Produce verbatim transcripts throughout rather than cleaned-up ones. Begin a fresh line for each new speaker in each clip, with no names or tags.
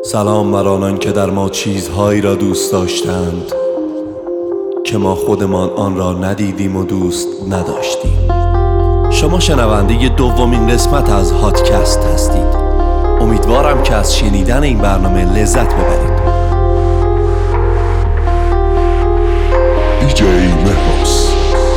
سلام بر آنان که در ما چیزهایی را دوست داشتند که ما خودمان آن را ندیدیم و دوست نداشتیم. شما شنونده دومین قسمت از هاتکست هستید. امیدوارم که از شنیدن این برنامه لذت ببرید. دیجی مهراس.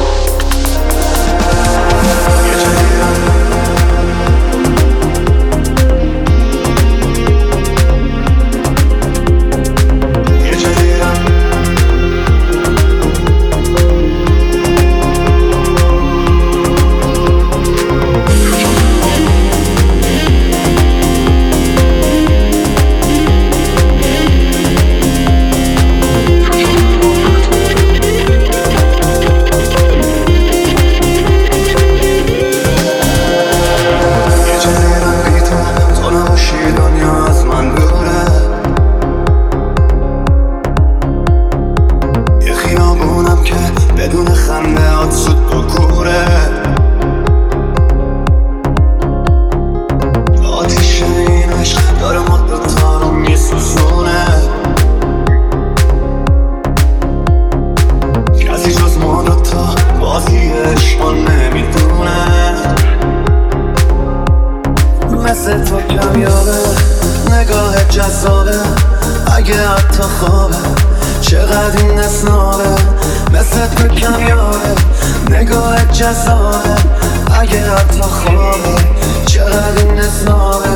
مثل تو کمیابه نگاه جذابه اگه حتی خوابه چقدر این اسنابه. مثل تو کمیابه نگاه جذابه اگه حتی خوابه چقدر این اسنابه.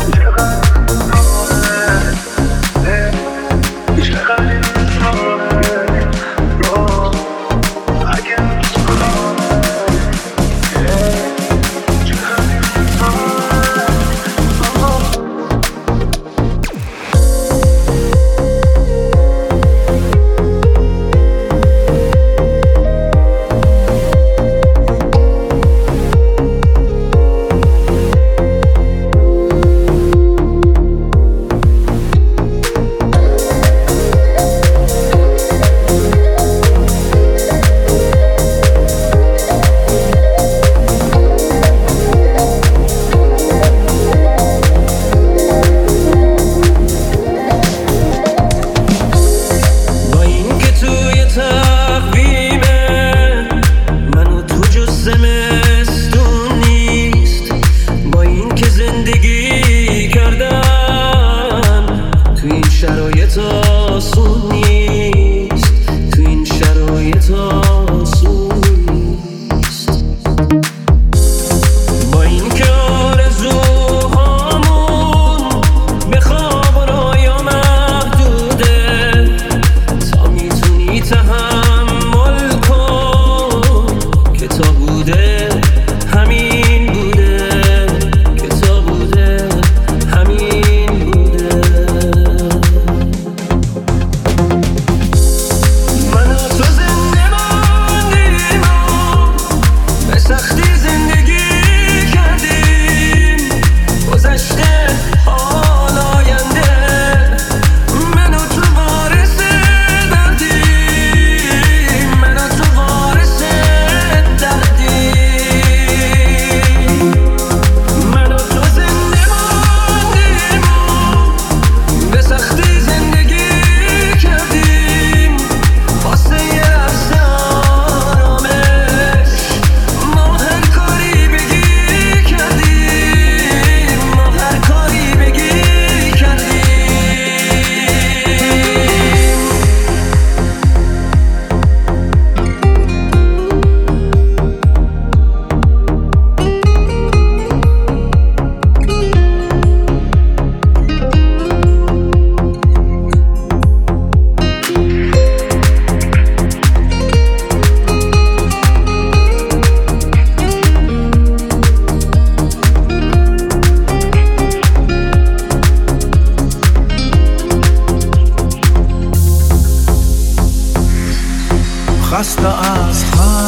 خسته از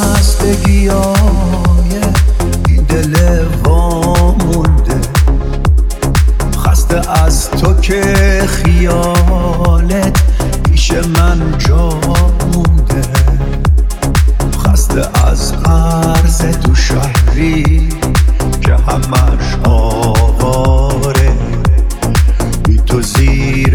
خستگی های این دل وامونده، خسته از تو که خیالت پیش من جا مونده، خسته از عرض تو شهری که همش آواره بی تو زیر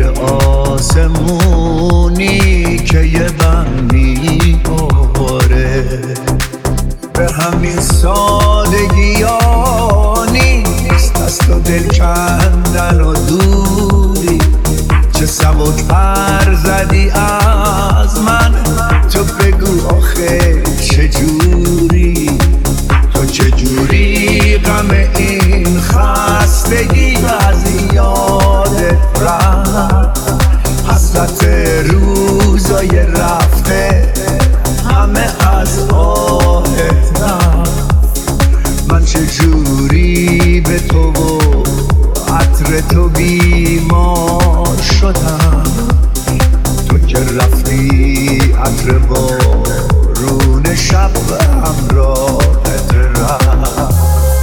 آسمونی که یه بم میباره به همین سادگی ها نیست از تو دل کندن و دوری چه سبک پر زدی از من تو بگو آخه چجوری تو چجوری غم این خستگی از یادت رفت حسرت روزای رفته همه از آهت رفت من چجوری به تو و عطر تو بیمار شدم تو که رفتی عطر بارون شب همراهت رفت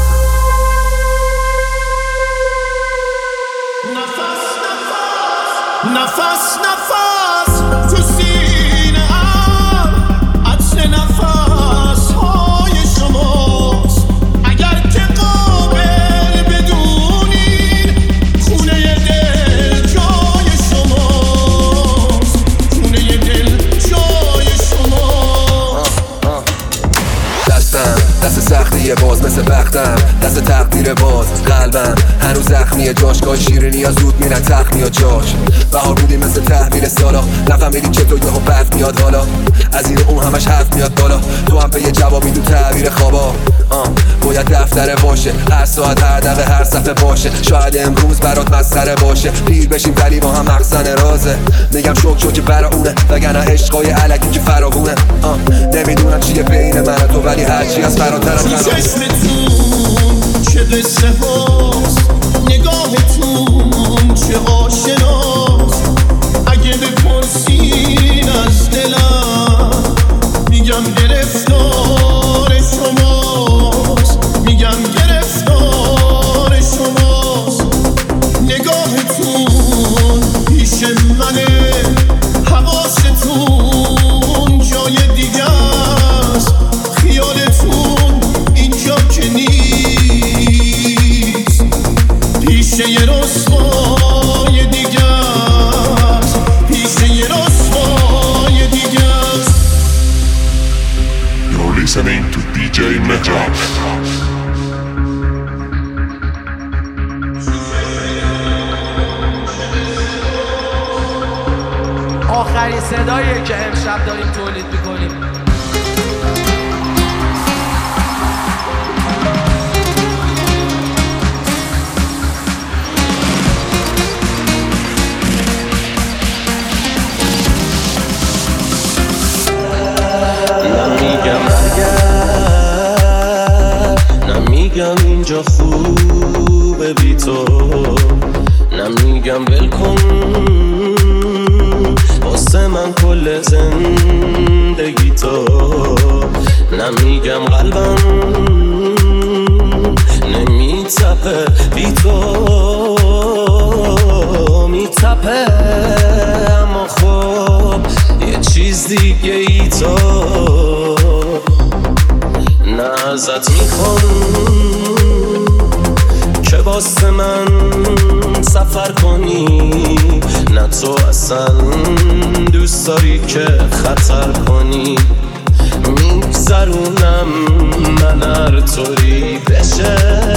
نفس نفس نفس تو سینه ام عطر نفس های شماست اگر که قابل بدونین خونه دل جای شماست خونه دل جای شماست
دستم دست سختیه باز مثل بختم دست تقدیر باز قلبم هنوز زخمیه جاشگاه شیرینی یا زود میرن تخمی یا جاش بهار بودی مثل تحویل سالا نفهمیدی چطور یهو برف میاد حالا از این اون همش حرف میاد بالا تو هم به یه جوابی تو تعبیر خوابا آه باید دفتره باشه هر ساعت هر دقیقه هر صفحه باشه شاید امروز برات مسخره باشه پیر بشیم ولی با هم مخزن رازه میگم شوک شوک برا اونه وگرنه عشقای الکی که فراوونه آه نمیدونم چیه بین من و تو ولی هرچی از فراتر از
تو چشمتون چه قصه هاست نگاهتون چه آشناست اگه بپرسین از دلم میگم گرفتار شماست میگم گرفتار شماست نگاهتون پیش منه حواستون جای دیگه است خیالتون اینجا که نیست پیش یه رسوای دیگه است پیش یه رسوای دیگه است.
You're listening to دی جی Metal.
آخرین صداییه که امشب داریم تولید میکنیم.
نمیگم نمیگم اینجا خوبه بی تو نمیگم بلکن واسه من کل زندگی تو نمیگم قلبم نمیتپه بی تو میتپه اما خب یه چیز دیگه ای تو نه ازت میخوام که واسه من سفر کنی نه تو اصلا دوست داری که خطر کنی میگذرونم من هر طوری بشه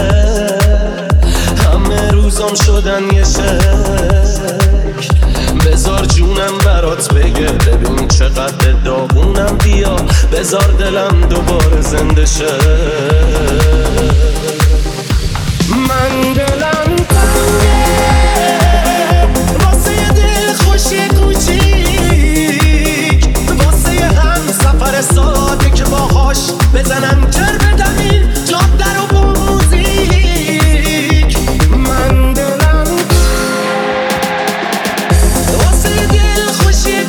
همه روزام شدن یه شکل بذار جونم برات بگه ببین چقدر داغونم بیا بذار دلم دوباره زنده شه من دلم تنگه واسه دل خوشی کوچیک واسه هم سفر ساده که باهاش بزنم کر بدم این جاده رو با موزیک من دلم واسه دل خوشی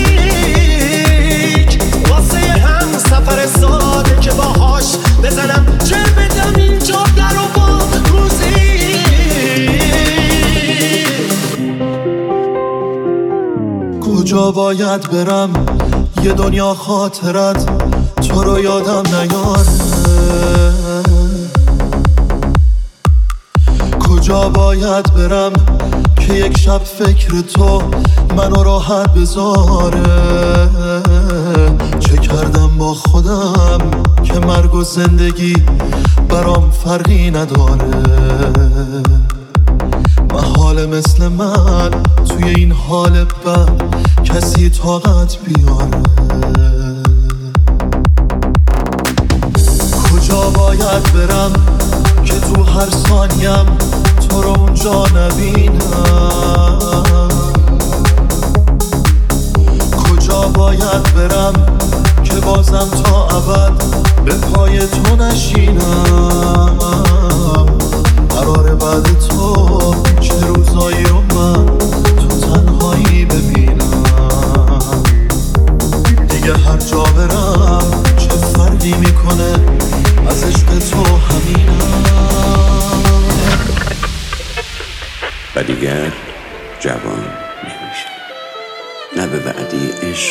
کوچیک واسه هم سفر ساده که باهاش بزنم کر بدم این جاده رو با
کجا باید برم یه دنیا خاطرت تو رو یادم نیاره کجا باید برم که یک شب فکر تو منو راحت بذاره. چه کردم با خودم که مرگ و زندگی برام فرقی نداره. محاله مثل من توی این حال بد کسی طاقت بیاره. کجا باید برم که تو هر ثانیم تو رو اونجا نبینم؟ کجا باید برم که بازم تا ابد به پای تو نشینم؟ قراره بعد تو چه روزایی رو من تو تنهایی ببینم؟ دیگه هر جا برم چه فرقی میکنه از عشق تو همینم.
و دیگر جوان نمیشه، نه به وعده عشق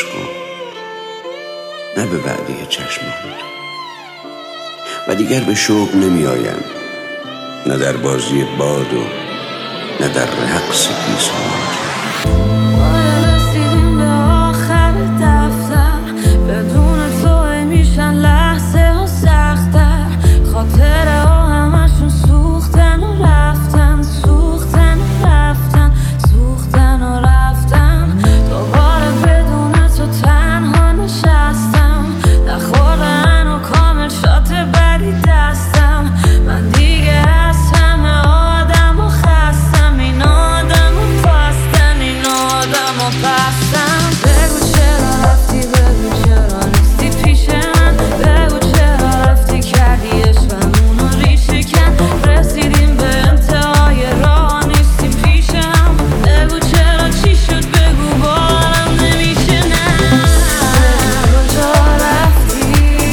نه به وعده چشمان، و دیگر به شوق نمی آیم، نه در بازی باد و نه در رقص پیسان.
رسیدیم به آخر دفتر، بدون تو میشن لحظه ها سختر. خاطره ها همشون سوختن و رفتن، سوختن و رفتن، سوختن و رفتن. دوباره بدون تو تنها نشستم، نخوردن و کامل شات بدی دستم. من دیگه از همه آدم و خستم، این آدم و پستن، این آدم و پستم. بگو چرا رفتی، بگو چرا نیستی پیش من، بگو چرا رفتی کردی عشقمون رو ریشه کن. رسیدیم به انتهای راه نیستیم پیش هم، بگو چرا چی شد، بگو بارم نمیشه. نه کجا رفتی،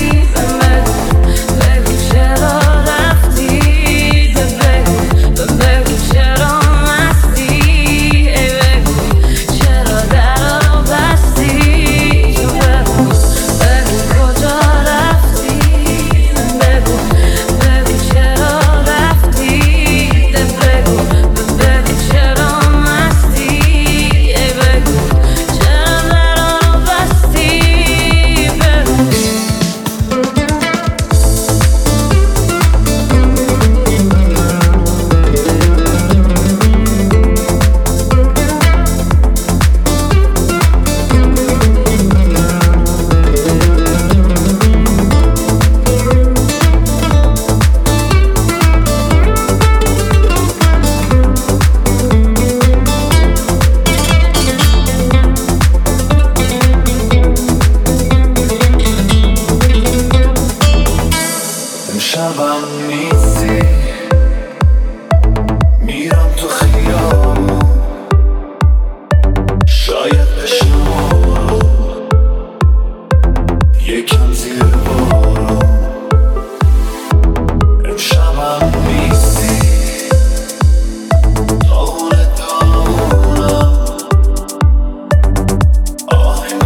بگو چرا رفتی، بگو بگو چرا مستی، بگو چرا در رو بستی. بگو بگو کجا رفتی، بگو بگو چرا رفتی، بگو بگو چرا مستی، بگو چرا در رو بستی. بگو
امشبم نیستی، میرم تو خیابون، شاید بشم یکم زیر بارون. امشبم نیستی، داغونه داغونم، آهی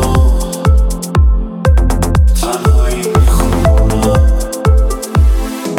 میمونم، تنهایی میخونم.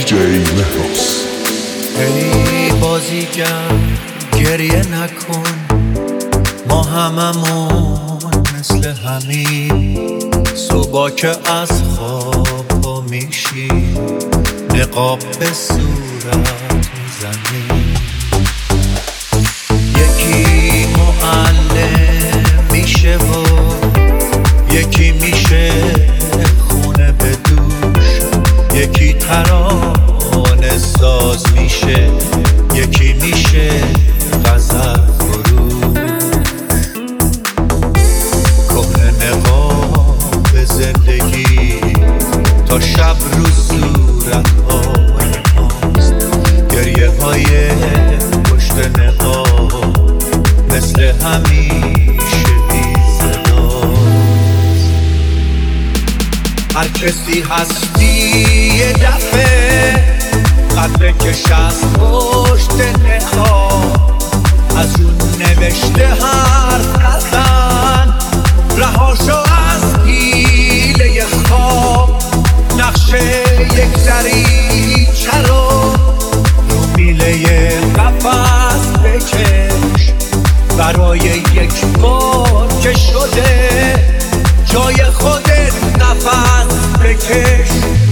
جی مهراز.
ای بازیگر گریه نکن، ما هممون مثل همین صبح که از خواب پا میشی نقاب به صورت میزنی. یکی معلم میشه و یکی میشه خونه به دوش، یکی ترانه ساز میشه، یکی میشه غزل فروش. کهنه نقاب زندگی تا شب رو صورت‌های ماست، گریه های پشت نقاب مثل همیشه بی صداست. هر کسی هستی یه دفعه قدر کش از پشت نقاب، از اون نوشته حرف نزن، رهاشو از حیله خواب. نقشه یک دریچه رو رو میله قفس بکش، برای یک بار که شده جای خودت نفس بکش.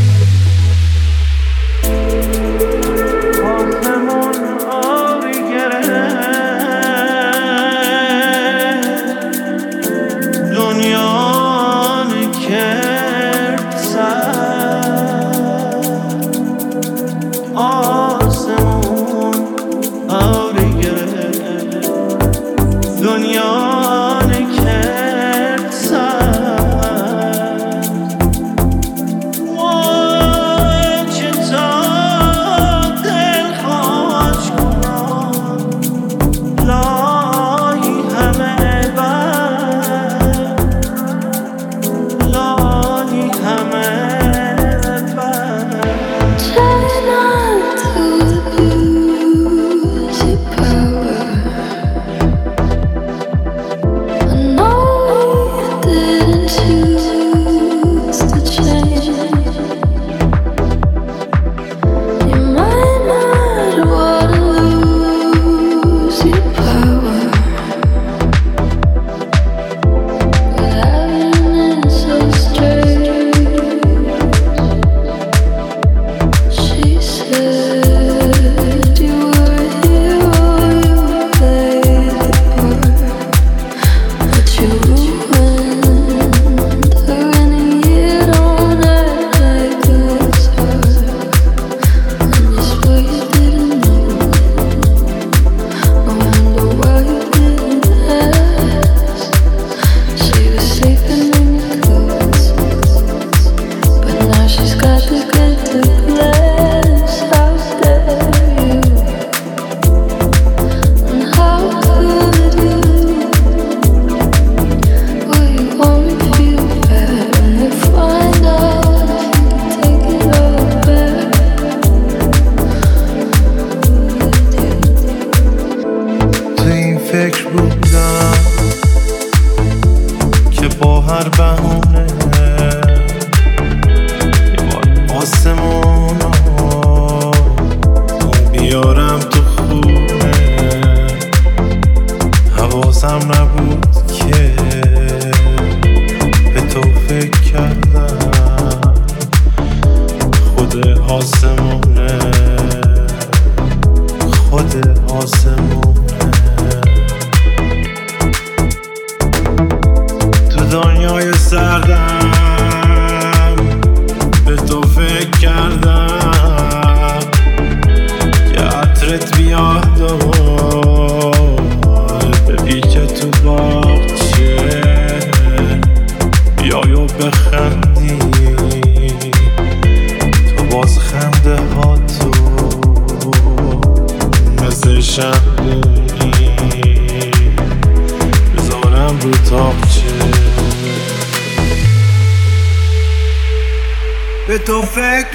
به تو فکر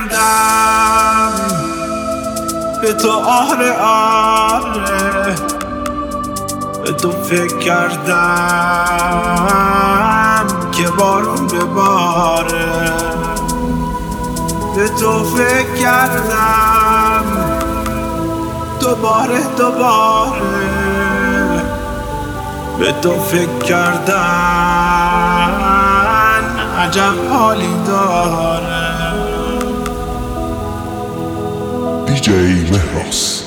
کردم، به تو آره آره، به تو فکر کردم که بارون بباره. به تو فکر کردم دوباره دوباره به تو فکر کردن عجب حالی داره.
دی جی مهراز.